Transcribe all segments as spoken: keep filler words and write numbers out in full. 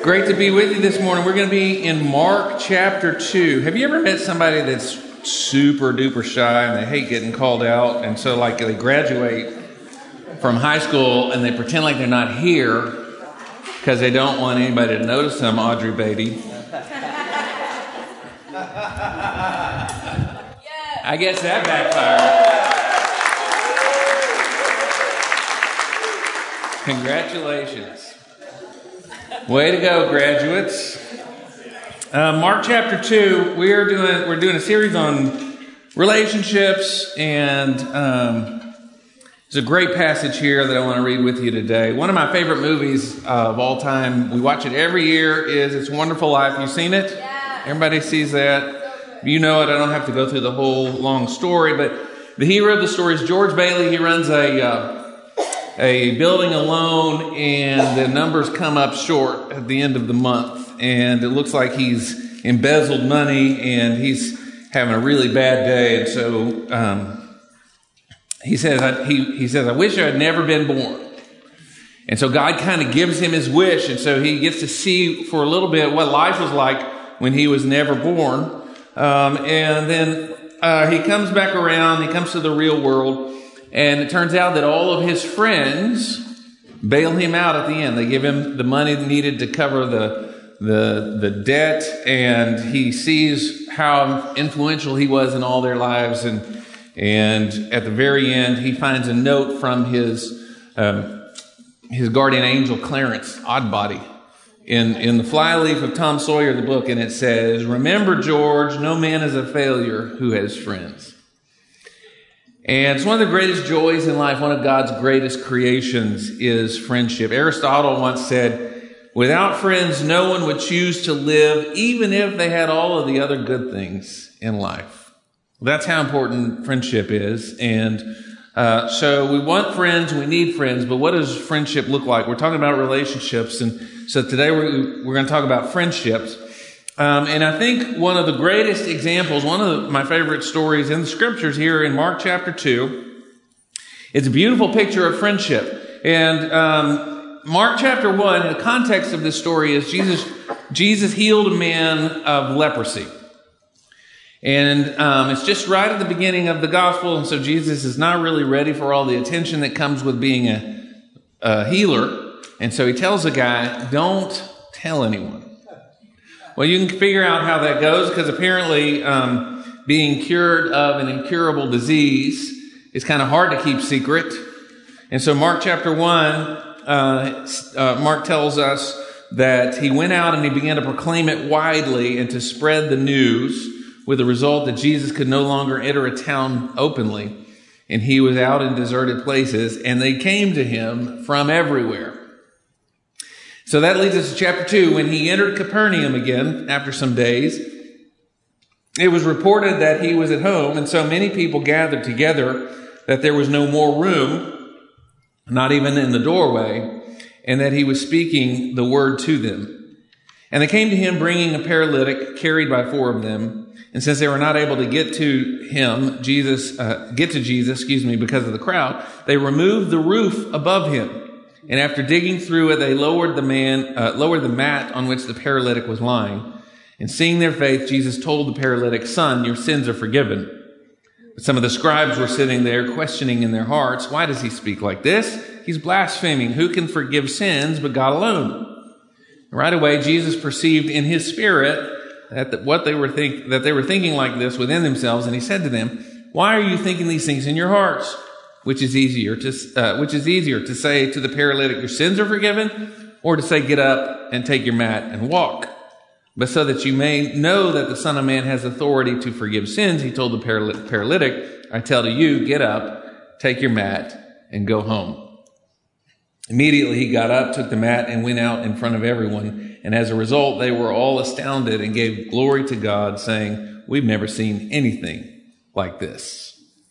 Great to be with you this morning. We're going to be in Mark chapter two. Have you ever met somebody that's super duper shy and they hate getting called out? And so like they graduate from high school and they pretend like they're not here because they don't want anybody to notice them, Audrey Beatty. I guess that backfired. Congratulations. Way to go, graduates. Uh, Mark chapter two, we are doing, we're doing a series on relationships, and um, there's a great passage here that I want to read with you today. One of my favorite movies uh, of all time, we watch it every year, is It's a Wonderful Life. You seen it? Yeah. Everybody sees that. You know it. I don't have to go through the whole long story, but the hero of the story is George Bailey. He runs a... Uh, a building alone, and the numbers come up short at the end of the month, and it looks like he's embezzled money and he's having a really bad day. And so um, he says, I, he, he says, I wish I had never been born. And so God kind of gives him his wish, and so he gets to see for a little bit what life was like when he was never born. Um, and then uh, he comes back around, he comes to the real world. And it turns out that all of his friends bail him out at the end. They give him the money needed to cover the, the, the debt. And he sees how influential he was in all their lives. And, and at the very end, he finds a note from his, um, his guardian angel, Clarence Oddbody, in, in the flyleaf of Tom Sawyer, the book. And it says, "Remember, George, no man is a failure who has friends." And it's one of the greatest joys in life. One of God's greatest creations is friendship. Aristotle once said, without friends, no one would choose to live, even if they had all of the other good things in life. That's how important friendship is. And uh, so we want friends, we need friends, but what does friendship look like? We're talking about relationships. And so today we're, we're going to talk about friendships. Um, and I think one of the greatest examples, one of the, my favorite stories in the scriptures here in Mark chapter two, it's a beautiful picture of friendship. And um, Mark chapter one, the context of this story is Jesus, Jesus healed a man of leprosy. And um, it's just right at the beginning of the gospel, and so Jesus is not really ready for all the attention that comes with being a, a healer. And so he tells the guy, don't tell anyone. Well, you can figure out how that goes, because apparently um, being cured of an incurable disease is kind of hard to keep secret. And so Mark chapter one, uh, uh, Mark tells us that he went out and he began to proclaim it widely and to spread the news, with the result that Jesus could no longer enter a town openly. And he was out in deserted places, and they came to him from everywhere. So that leads us to chapter two. When he entered Capernaum again, after some days, it was reported that he was at home, and so many people gathered together that there was no more room, not even in the doorway, and that he was speaking the word to them. And they came to him bringing a paralytic carried by four of them. And since they were not able to get to him, Jesus, uh, get to Jesus, excuse me, because of the crowd, they removed the roof above him. And after digging through it, they lowered the man, uh, lowered the mat on which the paralytic was lying. And seeing their faith, Jesus told the paralytic, "Son, your sins are forgiven." But some of the scribes were sitting there, questioning in their hearts, "Why does he speak like this? He's blaspheming. Who can forgive sins but God alone?" Right away, Jesus perceived in his spirit that the, what they were think that they were thinking like this within themselves, and he said to them, "Why are you thinking these things in your hearts? Which is easier to, uh, which is easier to say to the paralytic, your sins are forgiven, or to say, get up and take your mat and walk? But so that you may know that the Son of Man has authority to forgive sins," he told the paraly- paralytic, "I tell to you, get up, take your mat, and go home." Immediately he got up, took the mat, and went out in front of everyone. And as a result, they were all astounded and gave glory to God, saying, "We've never seen anything like this."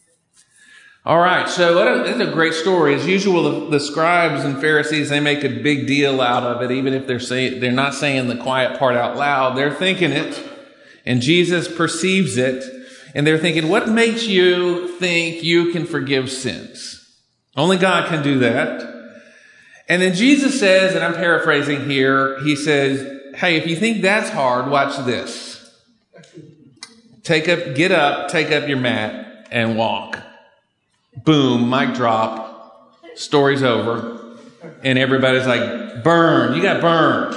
All right, so that's a great story. As usual, the, the scribes and Pharisees, they make a big deal out of it, even if they're saying, they're not saying the quiet part out loud. They're thinking it, and Jesus perceives it, and they're thinking, what makes you think you can forgive sins? Only God can do that. And then Jesus says, and I'm paraphrasing here, he says, hey, if you think that's hard, watch this. Take up, get up, take up your mat and walk. Boom, mic drop. Story's over. And everybody's like, burn, you got burned.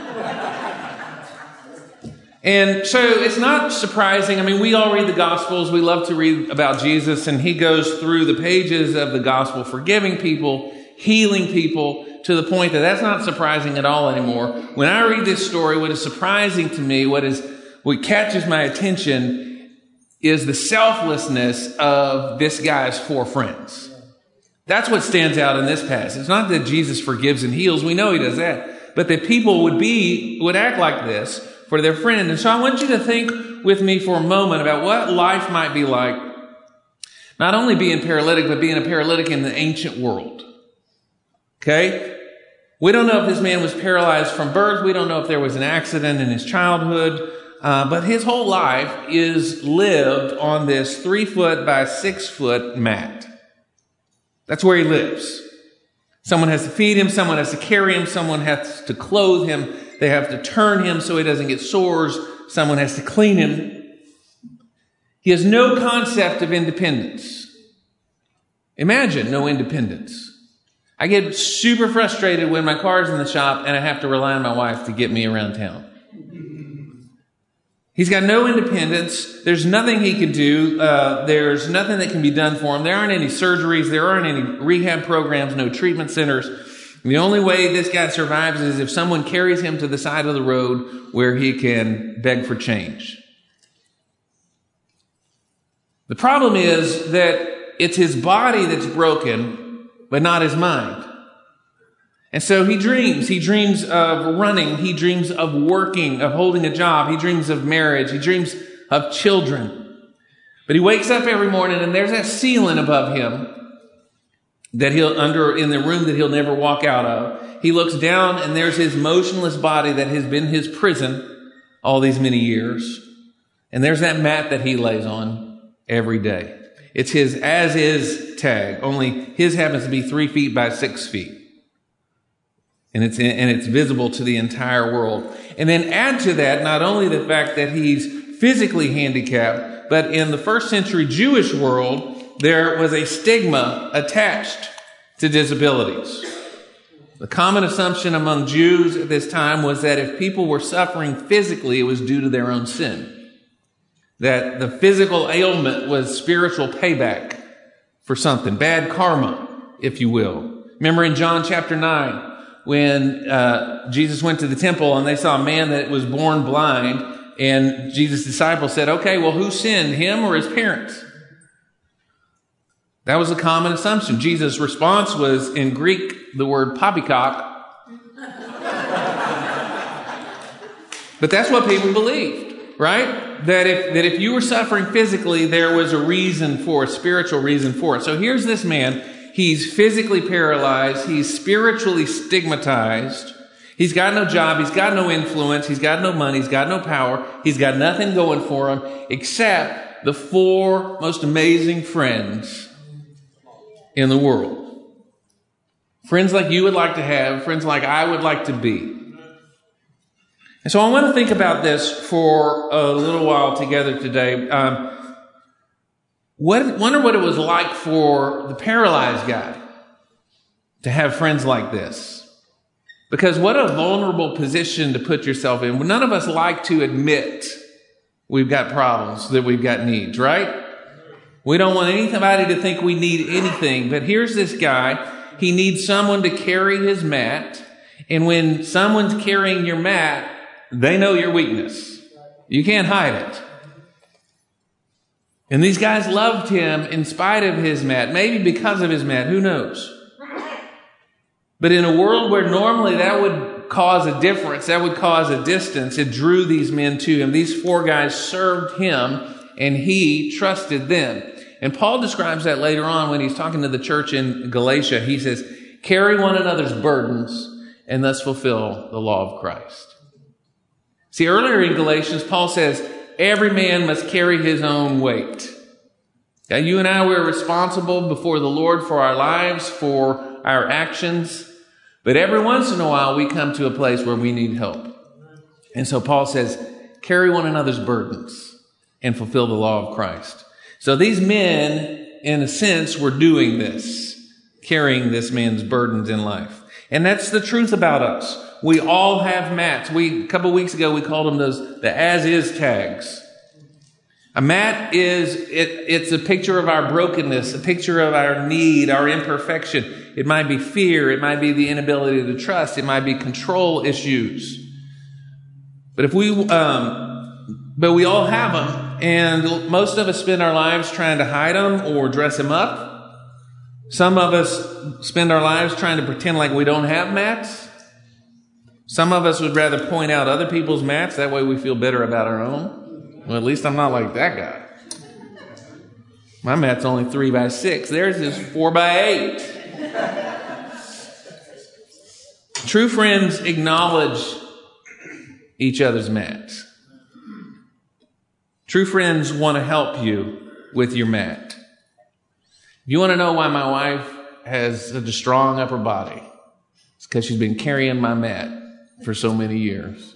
And so it's not surprising. I mean, we all read the Gospels. We love to read about Jesus, and he goes through the pages of the Gospel, forgiving people, healing people, to the point that that's not surprising at all anymore. When I read this story, what is surprising to me, what is what catches my attention, is the selflessness of this guy's four friends. That's what stands out in this passage. It's not that Jesus forgives and heals. We know he does that. But that people would be, would act like this for their friend. And so I want you to think with me for a moment about what life might be like, not only being paralytic, but being a paralytic in the ancient world. Okay? We don't know if this man was paralyzed from birth. We don't know if there was an accident in his childhood. Uh, but his whole life is lived on this three foot by six foot mat. That's where he lives. Someone has to feed him. Someone has to carry him. Someone has to clothe him. They have to turn him so he doesn't get sores. Someone has to clean him. He has no concept of independence. Imagine no independence. I get super frustrated when my car's in the shop and I have to rely on my wife to get me around town. He's got no independence. There's nothing he can do. Uh, there's nothing that can be done for him. There aren't any surgeries. There aren't any rehab programs, no treatment centers. The only way this guy survives is if someone carries him to the side of the road where he can beg for change. The problem is that it's his body that's broken, but not his mind. And so he dreams. He dreams of running. He dreams of working, of holding a job. He dreams of marriage. He dreams of children. But he wakes up every morning and there's that ceiling above him that he'll under in the room that he'll never walk out of. He looks down and there's his motionless body that has been his prison all these many years. And there's that mat that he lays on every day. It's his as is tag, only his happens to be three feet by six feet. And it's, and it's visible to the entire world. And then add to that, not only the fact that he's physically handicapped, but in the first century Jewish world, there was a stigma attached to disabilities. The common assumption among Jews at this time was that if people were suffering physically, it was due to their own sin. That the physical ailment was spiritual payback for something, bad karma, if you will. Remember in John chapter nine, when uh, Jesus went to the temple and they saw a man that was born blind, and Jesus' disciples said, okay, well, who sinned, him or his parents? That was a common assumption. Jesus' response was, in Greek, the word poppycock. But that's what people believed, right? That if, that if you were suffering physically, there was a reason for it, a spiritual reason for it. So here's this man. He's physically paralyzed. He's spiritually stigmatized. He's got no job. He's got no influence. He's got no money. He's got no power. He's got nothing going for him except the four most amazing friends in the world. Friends like you would like to have. Friends like I would like to be. And so I want to think about this for a little while together today. Um, What, wonder what it was like for the paralyzed guy to have friends like this. Because what a vulnerable position to put yourself in. None of us like to admit we've got problems, that we've got needs, right? We don't want anybody to think we need anything. But here's this guy. He needs someone to carry his mat. And when someone's carrying your mat, they know your weakness. You can't hide it. And these guys loved him in spite of his mat, maybe because of his mat, who knows? But in a world where normally that would cause a difference, that would cause a distance, it drew these men to him. These four guys served him and he trusted them. And Paul describes that later on when he's talking to the church in Galatia. He says, carry one another's burdens and thus fulfill the law of Christ. See, earlier in Galatians, Paul says, every man must carry his own weight. Now, you and I, we're responsible before the Lord for our lives, for our actions. But every once in a while, we come to a place where we need help. And so Paul says, carry one another's burdens and fulfill the law of Christ. So these men, in a sense, were doing this, carrying this man's burdens in life. And that's the truth about us. We all have mats. We, a couple of weeks ago, we called them those, the as-is tags. A mat is, it, it's a picture of our brokenness, a picture of our need, our imperfection. It might be fear. It might be the inability to trust. It might be control issues. But if we, um, but we all have them, and most of us spend our lives trying to hide them or dress them up. Some of us spend our lives trying to pretend like we don't have mats. Some of us would rather point out other people's mats. That way we feel better about our own. Well, at least I'm not like that guy. My mat's only three by six. Theirs is four by eight. True friends acknowledge each other's mats. True friends want to help you with your mat. If you want to know why my wife has such a strong upper body, it's because she's been carrying my mat for so many years.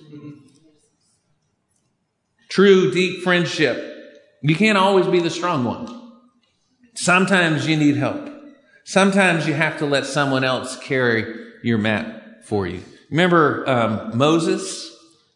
True, deep friendship. You can't always be the strong one. Sometimes you need help. Sometimes you have to let someone else carry your mat for you. Remember um, Moses,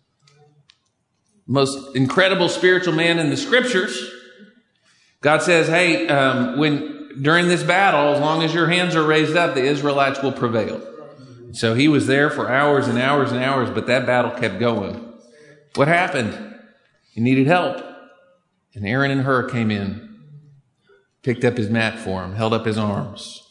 most incredible spiritual man in the scriptures. God says, hey, um, when during this battle, as long as your hands are raised up, the Israelites will prevail. So he was there for hours and hours and hours, but that battle kept going. What happened? He needed help. And Aaron and Hur came in, picked up his mat for him, held up his arms.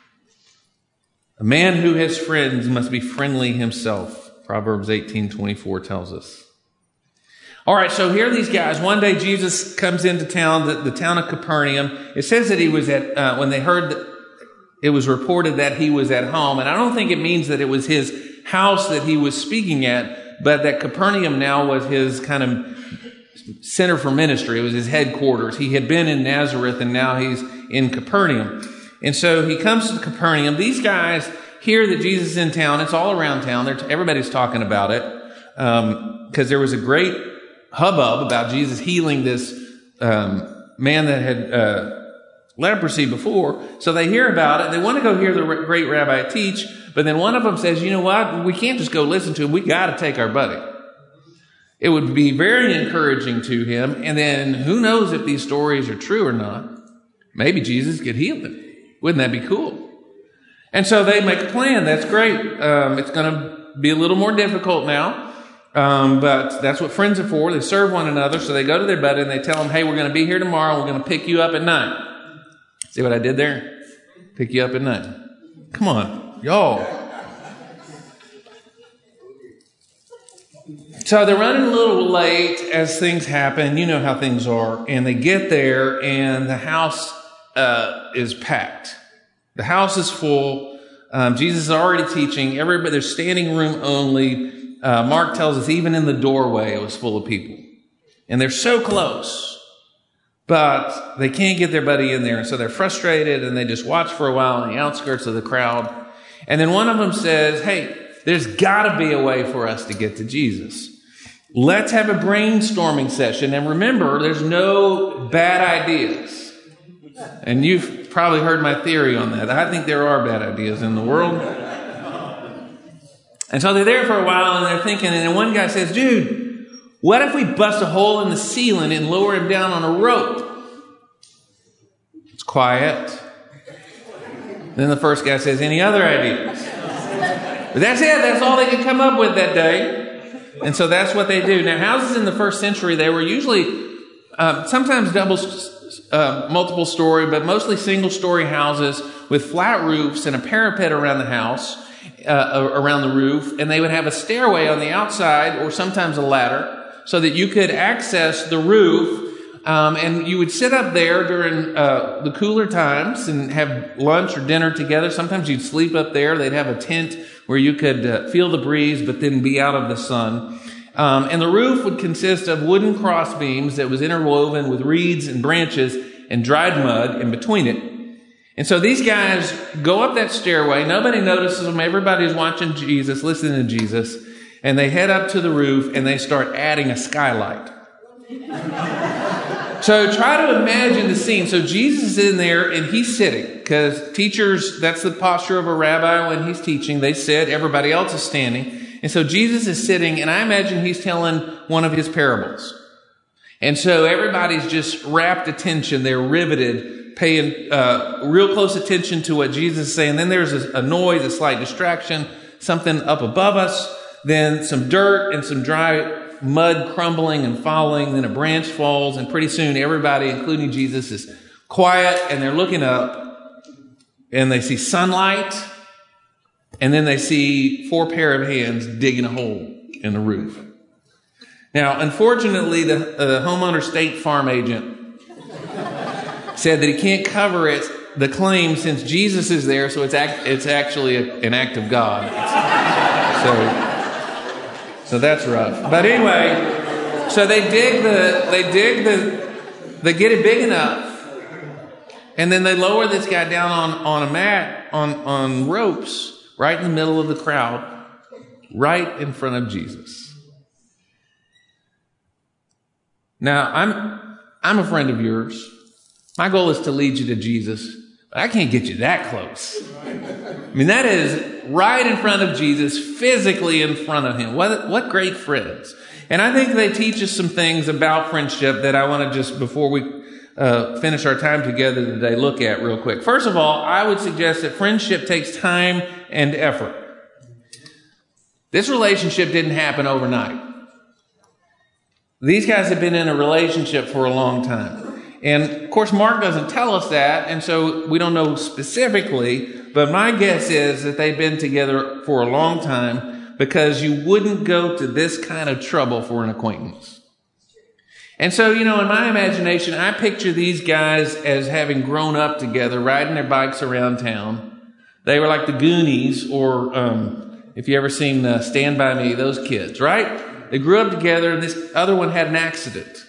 A man who has friends must be friendly himself. Proverbs eighteen twenty-four tells us. All right, so here are these guys. One day Jesus comes into town, the, the town of Capernaum. It says that he was at, uh, when they heard that it was reported that he was at home. And I don't think it means that it was his house that he was speaking at, but that Capernaum now was his kind of center for ministry. It was his headquarters. He had been in Nazareth and now he's in Capernaum. And so he comes to Capernaum. These guys hear that Jesus is in town. It's all around town. They're, everybody's talking about it um, because there was a great hubbub about Jesus healing this um, man that had uh, leprosy before. So they hear about it. They want to go hear the great rabbi teach. But then one of them says, you know what? We can't just go listen to him. We got to take our buddy. It would be very encouraging to him. And then who knows if these stories are true or not. Maybe Jesus could heal him. Wouldn't that be cool? And so they make a plan. That's great. Um, it's going to be a little more difficult now. Um, but that's what friends are for. They serve one another. So they go to their buddy and they tell him, hey, we're going to be here tomorrow. We're going to pick you up at nine. See what I did there? Pick you up at nine. Come on, y'all. So they're running a little late as things happen. You know how things are. And they get there and the house uh, is packed. The house is full. Um, Jesus is already teaching. Everybody, there's standing room only. Uh, Mark tells us even in the doorway it was full of people. And they're so close. But they can't get their buddy in there. And so they're frustrated and they just watch for a while on the outskirts of the crowd. And then one of them says, hey, there's got to be a way for us to get to Jesus. Let's have a brainstorming session. And remember, there's no bad ideas. And you've probably heard my theory on that. I think there are bad ideas in the world. And so they're there for a while and they're thinking, and then one guy says, dude, what if we bust a hole in the ceiling and lower him down on a rope? It's quiet. Then the first guy says, any other ideas? But that's it. That's all they could come up with that day. And so that's what they do. Now, houses in the first century, they were usually uh, sometimes double, uh, multiple story, but mostly single story houses with flat roofs and a parapet around the house, uh, around the roof. And they would have a stairway on the outside or sometimes a ladder so that you could access the roof. Um, and you would sit up there during uh, the cooler times and have lunch or dinner together. Sometimes you'd sleep up there. They'd have a tent where you could uh, feel the breeze, but then be out of the sun. Um, and the roof would consist of wooden cross beams that was interwoven with reeds and branches and dried mud in between it. And so these guys go up that stairway. Nobody notices them. Everybody's watching Jesus, listening to Jesus. And they head up to the roof and they start adding a skylight. So try to imagine the scene. So Jesus is in there and he's sitting, because teachers, that's the posture of a rabbi when he's teaching. They sit, everybody else is standing. And so Jesus is sitting, and I imagine he's telling one of his parables. And so everybody's just rapt attention. They're riveted, paying uh, real close attention to what Jesus is saying. Then there's a, a noise, a slight distraction, something up above us. Then some dirt and some dry mud crumbling and falling. Then a branch falls, and pretty soon everybody, including Jesus, is quiet, and they're looking up, and they see sunlight, and then they see four pair of hands digging a hole in the roof. Now, unfortunately, the, uh, the homeowner State Farm agent said that he can't cover it, the claim, since Jesus is there, so it's act, it's actually a, an act of God. It's, so. So that's rough. But anyway, so they dig the, they dig the, they get it big enough, and then they lower this guy down on, on a mat, on, on ropes, right in the middle of the crowd, right in front of Jesus. Now, I'm, I'm a friend of yours. My goal is to lead you to Jesus, but I can't get you that close. I mean, that is right in front of Jesus, physically in front of him. What, what great friends. And I think they teach us some things about friendship that I want to just, before we uh, finish our time together today, look at real quick. First of all, I would suggest that friendship takes time and effort. This relationship didn't happen overnight. These guys have been in a relationship for a long time. And of course, Mark doesn't tell us that, and so we don't know specifically, but my guess is that they've been together for a long time, because you wouldn't go to this kind of trouble for an acquaintance. And so, you know, in my imagination, I picture these guys as having grown up together, riding their bikes around town. They were like the Goonies, or um, if you ever seen uh, Stand By Me, those kids, right? They grew up together, and this other one had an accident.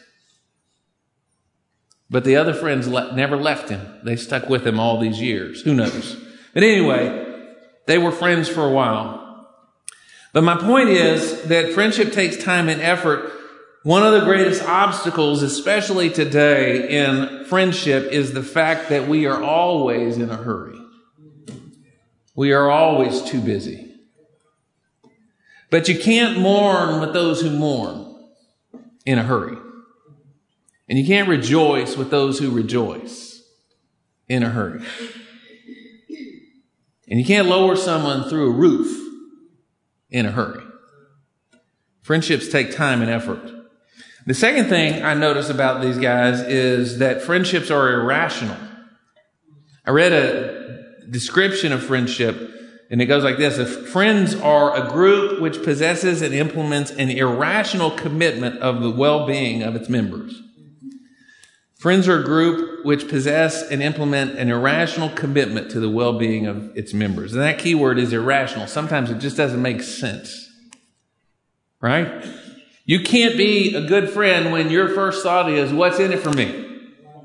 But the other friends le- never left him. They stuck with him all these years. Who knows? But anyway, they were friends for a while. But my point is that friendship takes time and effort. One of the greatest obstacles, especially today in friendship, is the fact that we are always in a hurry. We are always too busy. But you can't mourn with those who mourn in a hurry. And you can't rejoice with those who rejoice in a hurry. And you can't lower someone through a roof in a hurry. Friendships take time and effort. The second thing I notice about these guys is that friendships are irrational. I read a description of friendship, and it goes like this. Friends are a group which possesses and implements an irrational commitment of the well-being of its members. Friends are a group which possess and implement an irrational commitment to the well-being of its members. And that key word is irrational. Sometimes it just doesn't make sense. Right? You can't be a good friend when your first thought is, what's in it for me?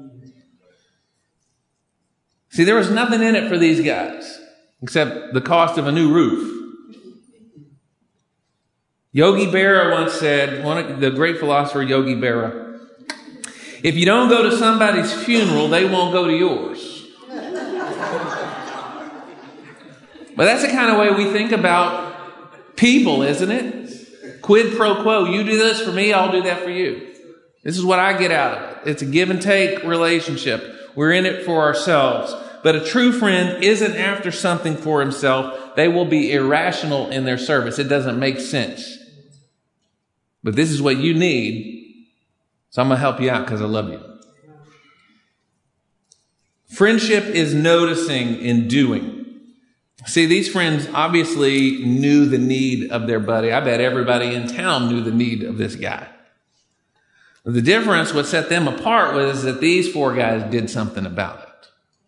See, there was nothing in it for these guys except the cost of a new roof. Yogi Berra once said, one of the great philosopher Yogi Berra, if you don't go to somebody's funeral, they won't go to yours. But that's the kind of way we think about people, isn't it? Quid pro quo. You do this for me, I'll do that for you. This is what I get out of it. It's a give and take relationship. We're in it for ourselves. But a true friend isn't after something for himself. They will be irrational in their service. It doesn't make sense. But this is what you need. So I'm going to help you out because I love you. Friendship is noticing and doing. See, these friends obviously knew the need of their buddy. I bet everybody in town knew the need of this guy. The difference, what set them apart, was that these four guys did something about it.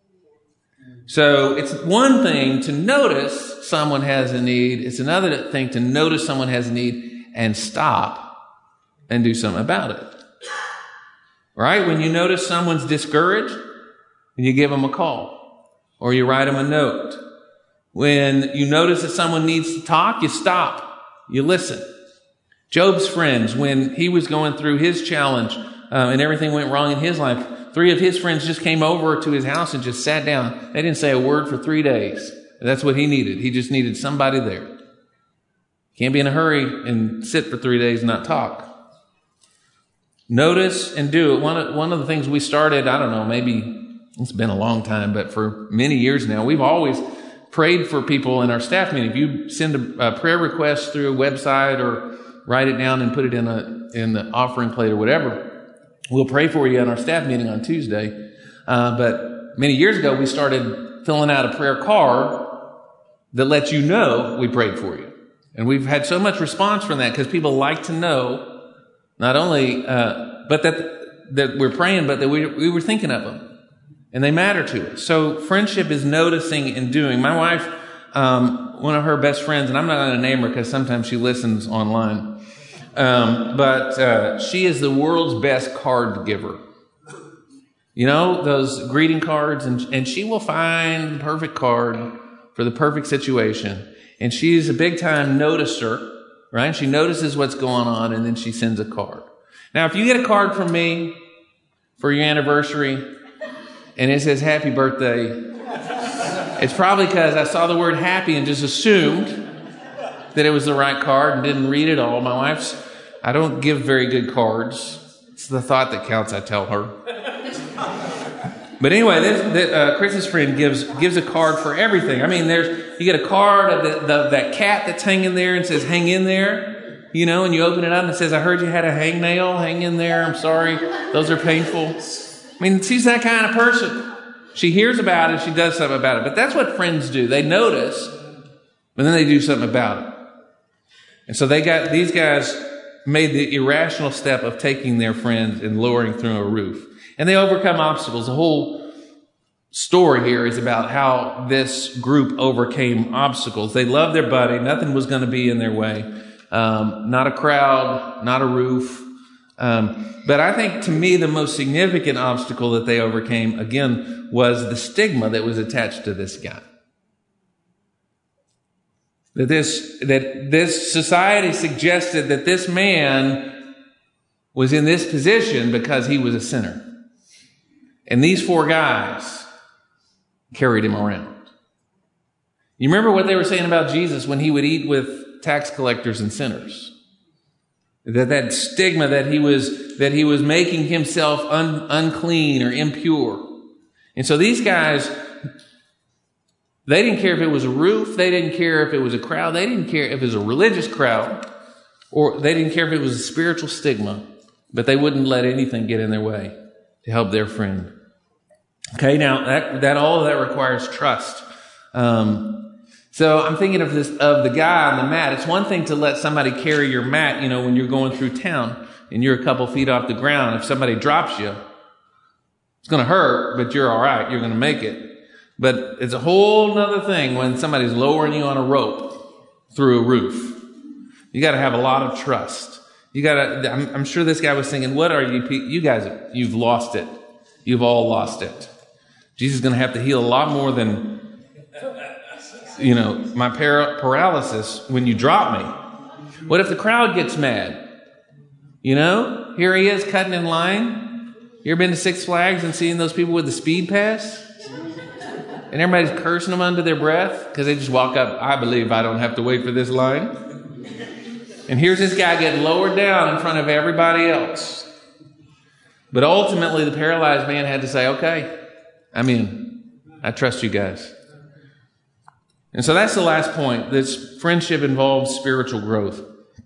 So it's one thing to notice someone has a need. It's another thing to notice someone has a need and stop and do something about it. Right? When you notice someone's discouraged, you give them a call. or you write them a note. When you notice that someone needs to talk, you stop, you listen. Job's friends, when he was going through his challenge uh, and everything went wrong in his life, three of his friends just came over to his house and just sat down. They didn't say a word for three days. That's what he needed. He just needed somebody there. Can't be in a hurry and sit for three days and not talk. Notice and do it. One of, one of the things we started, I don't know, maybe it's been a long time, but for many years now, we've always prayed for people in our staff meeting. If you send a, a prayer request through a website or write it down and put it in a in the offering plate or whatever, we'll pray for you in our staff meeting on Tuesday. Uh, but many years ago, we started filling out a prayer card that lets you know we prayed for you. And we've had so much response from that because people like to know not only, uh, but that, that we're praying, but that we, we were thinking of them and they matter to us. So friendship is noticing and doing. My wife, um, one of her best friends, and I'm not going to name her because sometimes she listens online. Um, but, uh, she is the world's best card giver. You know, those greeting cards, and, and she will find the perfect card for the perfect situation. And she's a big time noticer, right? She notices what's going on and then she sends a card. Now, if you get a card from me for your anniversary and it says happy birthday, it's probably because I saw the word happy and just assumed that it was the right card and didn't read it all. My wife's, I don't give very good cards. It's the thought that counts, I tell her. But anyway, this, this, uh, Chris's friend gives gives a card for everything. I mean, there's you get a card of the, the, that cat that's hanging there and says, hang in there, you know, and you open it up and it says, I heard you had a hangnail, hang in there, I'm sorry, those are painful. I mean, she's that kind of person. She hears about it, she does something about it. But that's what friends do. They notice, but then they do something about it. And so they got these guys made the irrational step of taking their friends and lowering through a roof. And they overcome obstacles. The whole story here is about how this group overcame obstacles. They loved their buddy. Nothing was going to be in their way. Um, not a crowd, not a roof. Um, but I think to me, the most significant obstacle that they overcame, again, was the stigma that was attached to this guy. That this, that this society suggested that this man was in this position because he was a sinner. And these four guys carried him around. You remember what they were saying about Jesus when he would eat with tax collectors and sinners? That that stigma that he was, that he was making himself un, unclean or impure. And so these guys, they didn't care if it was a roof. They didn't care if it was a crowd. They didn't care if it was a religious crowd, or they didn't care if it was a spiritual stigma, but they wouldn't let anything get in their way to help their friend. Okay, now that, that all of that requires trust. Um, so I'm thinking of this, of the guy on the mat. It's one thing to let somebody carry your mat, you know, when you're going through town and you're a couple feet off the ground. If somebody drops you, it's going to hurt, but you're all right. You're going to make it. But it's a whole nother thing when somebody's lowering you on a rope through a roof. You got to have a lot of trust. You got to, I'm, I'm sure this guy was thinking, what are you, you guys, you've lost it. You've all lost it. Jesus is going to have to heal a lot more than, you know, my para- paralysis when you drop me. What if the crowd gets mad? You know, here he is cutting in line. You ever been to Six Flags and seeing those people with the speed pass? And everybody's cursing them under their breath because they just walk up, I believe I don't have to wait for this line. And here's this guy getting lowered down in front of everybody else. But ultimately, the paralyzed man had to say, okay, I'm in. I trust you guys. And so that's the last point. This friendship involves spiritual growth.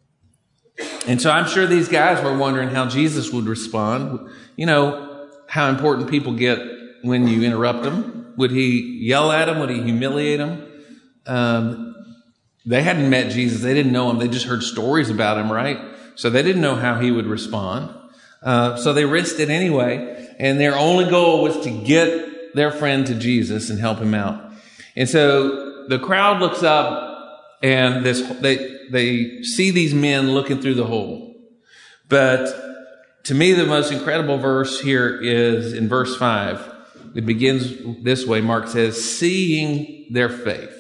And so I'm sure these guys were wondering how Jesus would respond. You know, how important people get when you interrupt them. Would he yell at them? Would he humiliate them? Um, they hadn't met Jesus. They didn't know him. They just heard stories about him, right? So they didn't know how he would respond. Uh, so they risked it anyway. And their only goal was to get their friend to Jesus and help him out. And so the crowd looks up and this, they, they see these men looking through the hole. But to me, the most incredible verse here is in verse five. it begins this way. Mark says, seeing their faith.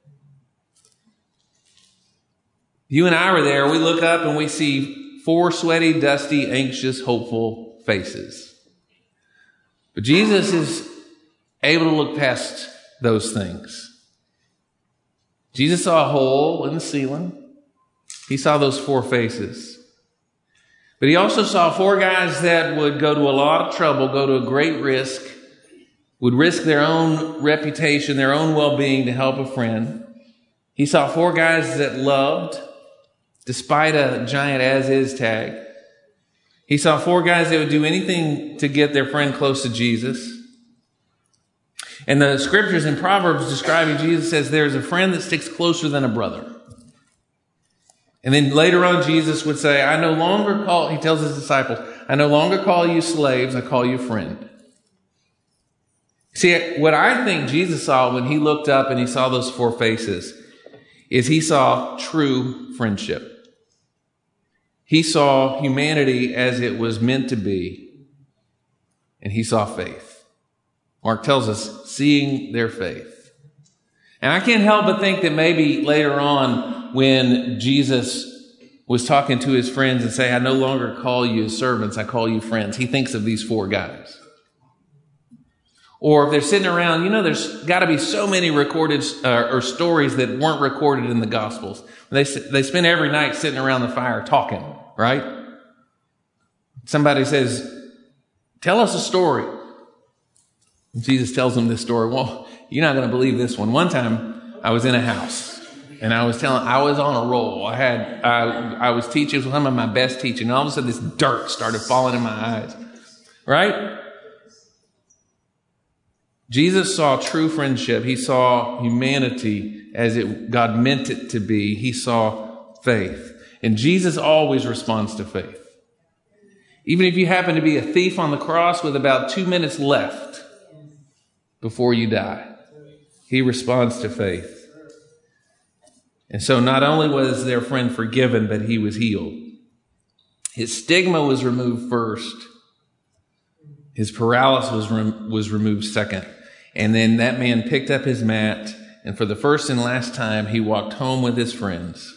You and I were there. We look up and we see four sweaty, dusty, anxious, hopeful faces. But Jesus is able to look past those things. Jesus saw a hole in the ceiling. He saw those four faces. But he also saw four guys that would go to a lot of trouble, go to a great risk, would risk their own reputation, their own well-being to help a friend. He saw four guys that loved, despite a giant as-is tag. He saw four guys that would do anything to get their friend close to Jesus. And the scriptures in Proverbs describing Jesus as there's a friend that sticks closer than a brother. And then later on, Jesus would say, I no longer call, he tells his disciples, I no longer call you slaves, I call you friend. See, what I think Jesus saw when he looked up and he saw those four faces is he saw true friendship. He saw humanity as it was meant to be, and he saw faith. Mark tells us, seeing their faith. And I can't help but think that maybe later on when Jesus was talking to his friends and say, I no longer call you servants, I call you friends, he thinks of these four guys. Or if they're sitting around, you know, there's got to be so many recorded uh, or stories that weren't recorded in the Gospels. They they spend every night sitting around the fire talking, right? Somebody says, tell us a story. And Jesus tells them this story. Well, you're not going to believe this one. One time I was in a house and I was telling, I was on a roll. I had, I, I was teaching, it was some of my best teaching. And all of a sudden this dirt started falling in my eyes, right? Jesus saw true friendship. He saw humanity as it God meant it to be. He saw faith. And Jesus always responds to faith. Even if you happen to be a thief on the cross with about two minutes left before you die, he responds to faith. And so not only was their friend forgiven, but he was healed. His stigma was removed first. His paralysis was, rem- was removed second. And then that man picked up his mat, and for the first and last time, he walked home with his friends.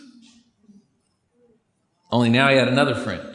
Only now he had another friend,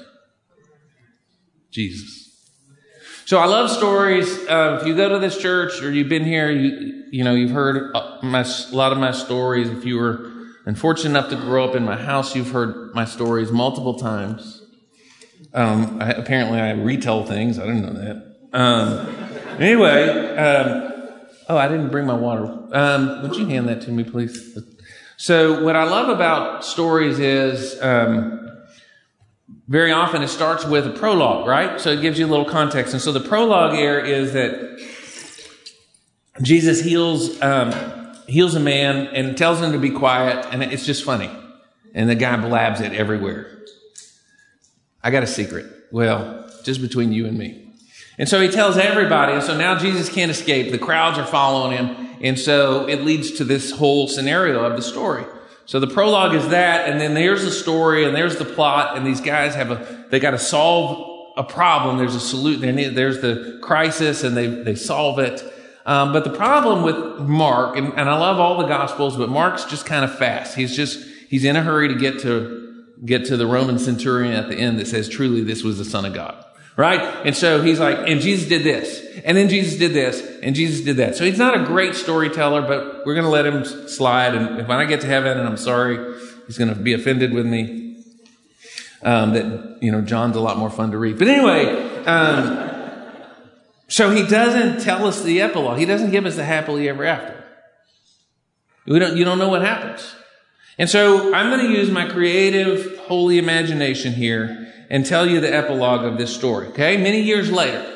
Jesus. So I love stories. Uh, if you go to this church or you've been here, you, you know, you've heard my, a lot of my stories. If you were unfortunate enough to grow up in my house, you've heard my stories multiple times. Um, I, apparently I retell things. I didn't know that. Um, anyway, um, oh, I didn't bring my water. Um, would you hand that to me, please? So what I love about stories is, um, very often it starts with a prologue, right? So it gives you a little context. And so the prologue here is that Jesus heals, um, heals a man and tells him to be quiet. And it's just funny. And the guy blabs it everywhere. I got a secret. Well, just between you and me. And so he tells everybody. And so now Jesus can't escape. The crowds are following him. And so it leads to this whole scenario of the story. So the prologue is that, and then there's the story, and there's the plot, and these guys have a, they got to solve a problem. There's a solution. There's the crisis, and they, they solve it. Um, but the problem with Mark, and, and I love all the Gospels, but Mark's just kind of fast. He's just, he's in a hurry to get to, get to the Roman centurion at the end that says, truly, this was the Son of God. Right? And so he's like, and Jesus did this, and then Jesus did this, and Jesus did that. So he's not a great storyteller, but we're going to let him slide. And if I get to heaven, and I'm sorry, he's going to be offended with me, um, that, you know, John's a lot more fun to read. But anyway, um, so he doesn't tell us the epilogue. He doesn't give us the happily ever after. We don't, you don't know what happens. And so I'm going to use my creative, holy imagination here and tell you the epilogue of this story, okay? Many years later,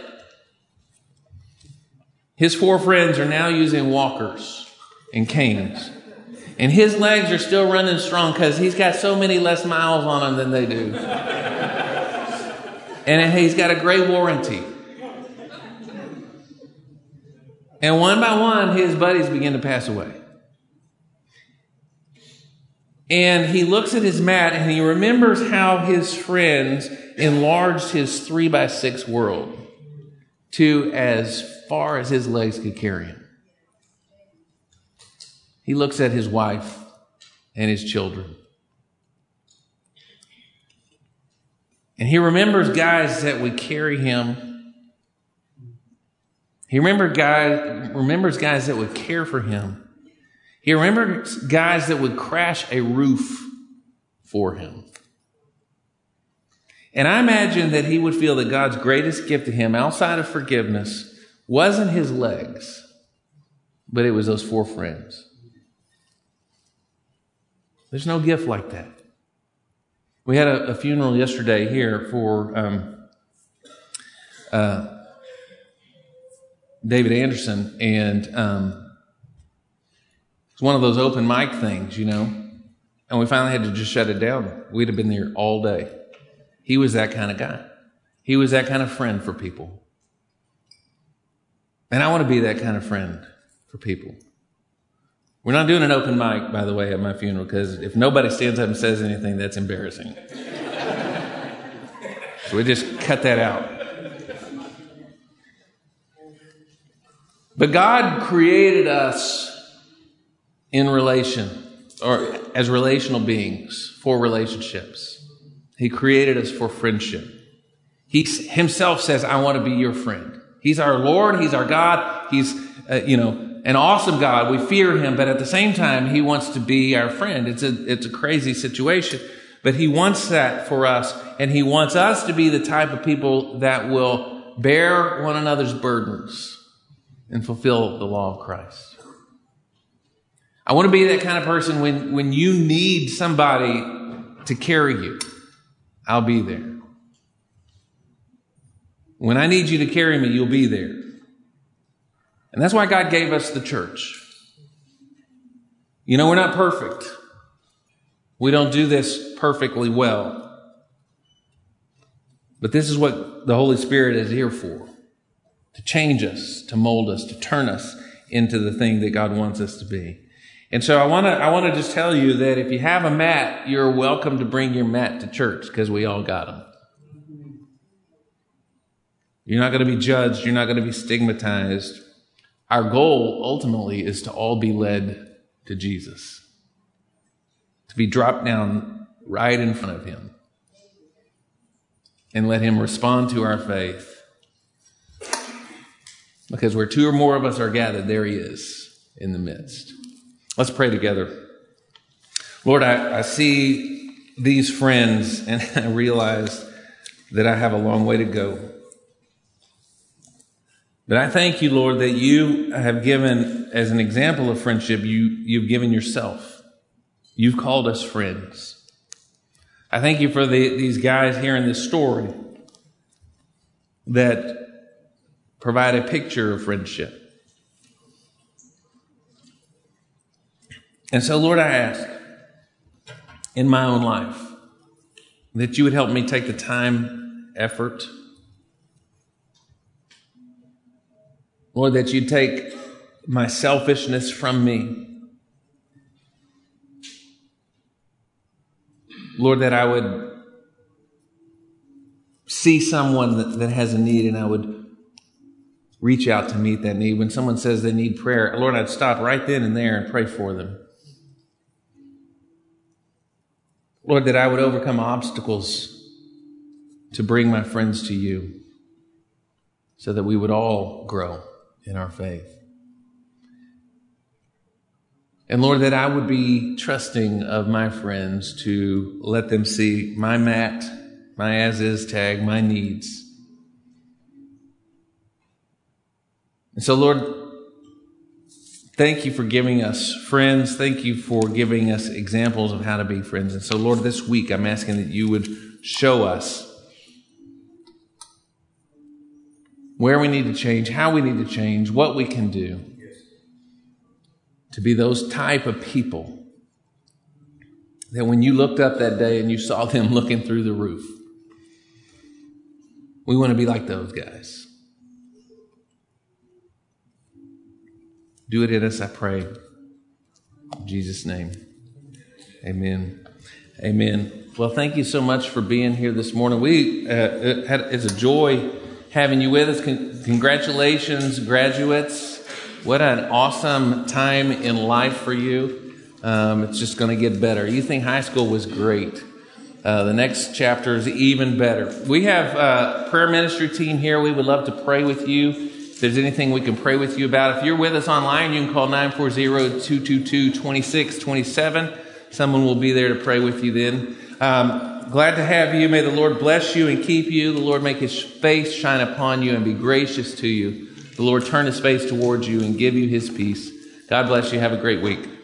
his four friends are now using walkers and canes. And his legs are still running strong because he's got so many less miles on him than they do. And he's got a great warranty. And one by one, his buddies begin to pass away. And he looks at his mat and he remembers how his friends enlarged his three by six world to as far as his legs could carry him. He looks at his wife and his children. And he remembers guys that would carry him. He remembered guys, remembers guys that would care for him. He remembers guys that would crash a roof for him. And I imagine that he would feel that God's greatest gift to him outside of forgiveness wasn't his legs, but it was those four friends. There's no gift like that. We had a, a funeral yesterday here for um, uh, David Anderson, and um, it's one of those open mic things, you know, and we finally had to just shut it down. We'd have been there all day. He was that kind of guy. He was that kind of friend for people. And I want to be that kind of friend for people. We're not doing an open mic, by the way, at my funeral, because if nobody stands up and says anything, that's embarrassing. So we just cut that out. But God created us in relation, or as relational beings, for relationships. He created us for friendship. He himself says, I want to be your friend. He's our Lord. He's our God. He's, uh, you know, an awesome God. We fear him, but at the same time, he wants to be our friend. It's a, it's a crazy situation, but he wants that for us. And he wants us to be the type of people that will bear one another's burdens and fulfill the law of Christ. I want to be that kind of person when, when you need somebody to carry you, I'll be there. When I need you to carry me, you'll be there. And that's why God gave us the church. You know, we're not perfect. We don't do this perfectly well. But this is what the Holy Spirit is here for. To change us, to mold us, to turn us into the thing that God wants us to be. And so I want to I want to just tell you that if you have a mat, you're welcome to bring your mat to church, because we all got them. You're not going to be judged. You're not going to be stigmatized. Our goal ultimately is to all be led to Jesus, to be dropped down right in front of him and let him respond to our faith. Because where two or more of us are gathered, there he is in the midst. Let's pray together. Lord, I, I see these friends and I realize that I have a long way to go. But I thank you, Lord, that you have given, as an example of friendship, you, you've given yourself. You've called us friends. I thank you for the, these guys here in this story that provide a picture of friendship. And so, Lord, I ask in my own life that you would help me take the time, effort, Lord, that you take my selfishness from me. Lord, that I would see someone that, that has a need and I would reach out to meet that need. When someone says they need prayer, Lord, I'd stop right then and there and pray for them. Lord, that I would overcome obstacles to bring my friends to you so that we would all grow in our faith. And Lord, that I would be trusting of my friends to let them see my mat, my as-is tag, my needs. And so, Lord, thank you for giving us friends. Thank you for giving us examples of how to be friends. And so, Lord, this week I'm asking that you would show us where we need to change, how we need to change, what we can do to be those type of people that when you looked up that day and you saw them looking through the roof, we want to be like those guys. Do it in us, I pray. In Jesus' name, amen. Amen. Well, thank you so much for being here this morning. We uh, it had, it's a joy having you with us. Con- congratulations, graduates. What an awesome time in life for you. Um, it's just going to get better. You think high school was great. Uh, the next chapter is even better. We have a prayer ministry team here. We would love to pray with you. If there's anything we can pray with you about, if you're with us online, you can call nine four zero, two two two, two six two seven. Someone will be there to pray with you then. Um, glad to have you. May the Lord bless you and keep you. The Lord make his face shine upon you and be gracious to you. The Lord turn his face towards you and give you his peace. God bless you. Have a great week.